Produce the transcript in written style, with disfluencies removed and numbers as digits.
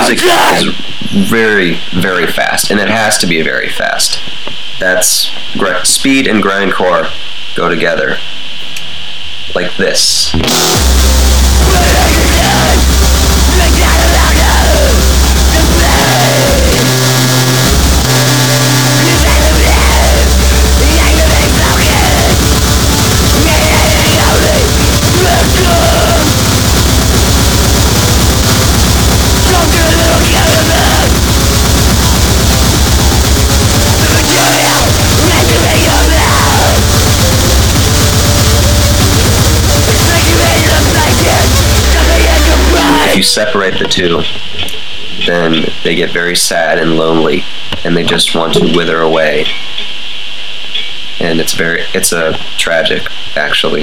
music is very, very fast, and it has to be very fast. That's speed and grindcore go together, like this. If you separate the two, then they get very sad and lonely, and they just want to wither away. And it's a tragic, actually.